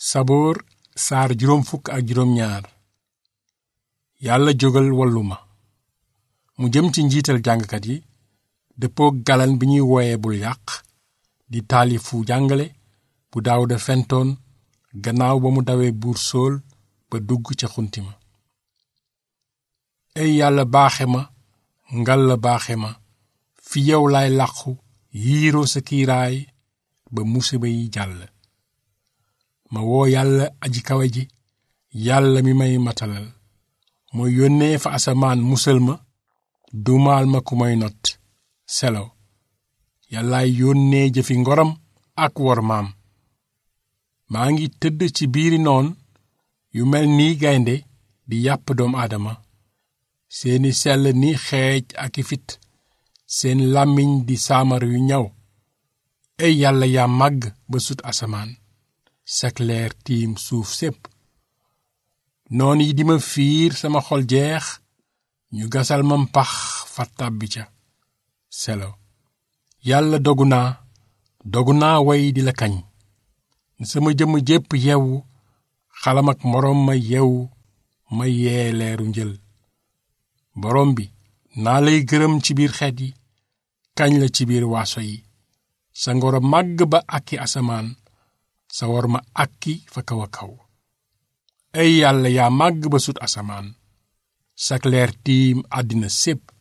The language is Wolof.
saboor saar juróom fukk ak juróom ñaar. yàlla jógal wallu ma. mu jëm ci njiital jàngkat yi dëppook galan bi ñuy wooye bul yàq di taalifu jàngale bu Daawuda fentoon gannaaw ba mu dawee buur Sool ba dugg ca xunti ma. ey yàlla baaxe ma, ngal la baaxe ma, fi yow laay làqu yiiroo sa kiiraay ba musiba yi jàll. ma woo yàlla aji kawe ji, yàlla mi may matalal, mooy yónnee fa asamaan musal ma, dumaal ma ku may not. selaw yàllaay yónnee jëfi ngoram ak wormaam. maa ngi tëdd ci biiri noon yu mel nii gaynde di yàpp doom aadama, seeni sell ni xeej ak i fit, seen làmmiñ di saamar yu ñaw. ey yàlla yaa màgg ba sut asamaan, sak leer tiim suuf sépp. noon yi di ma fiir sama xol jeex, ñu gasal ma mpax fa tàbbi ca. selaw yàlla dogu naa way di la kañ. sama jëmm jépp yewu, xalam ak moroom ma yewu, ma yee leeru njël. borom bi naa lay gërëm ci biir xeet yi, kañ la ci biir waaso yi. sa ngoro màgg ba akki asamaan, sa wor ma akki fa kaw a kaw. ey yàlla yaa màgg ba sut asamaan, sak leer tiim àddina sépp.